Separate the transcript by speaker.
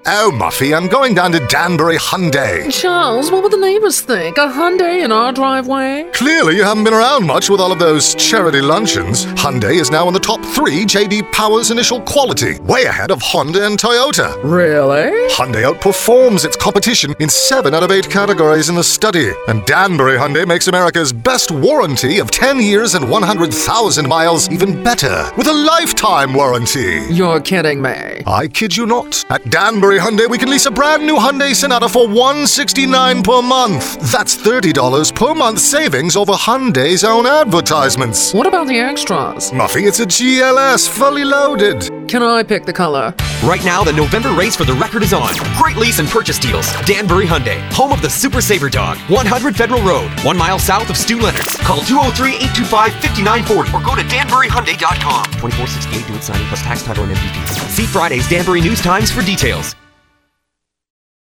Speaker 1: Oh, Muffy, I'm going down to Danbury Hyundai.
Speaker 2: Charles, what would the neighbors think? A Hyundai in our driveway?
Speaker 1: Clearly, you haven't been around much with all of those charity luncheons. Hyundai is now in the top 3 J.D. Power's initial quality, way ahead of Honda and Toyota.
Speaker 2: Really?
Speaker 1: Hyundai outperforms its competition in 7 out of 8 categories in the study. And Danbury Hyundai makes America's best warranty of 10 years and 100,000 miles even better, with a lifetime warranty.
Speaker 2: You're kidding me.
Speaker 1: I kid you not. At Danbury Hyundai, we can lease a brand new Hyundai Sonata for $169 per month. That's $30 per month savings over Hyundai's own advertisements.
Speaker 2: What about the extras?
Speaker 1: Muffy, it's a GLS, fully loaded.
Speaker 2: Can I pick the color?
Speaker 3: Right now, the November race for the record is on. Great lease and purchase deals. Danbury Hyundai, home of the Super Saver Dog. 100 Federal Road, 1 mile south of Stu Leonard's. Call 203-825-5940 or go to danburyhyundai.com. 2468 due at signing plus tax, title, and MVPs. See Friday's Danbury News Times for details.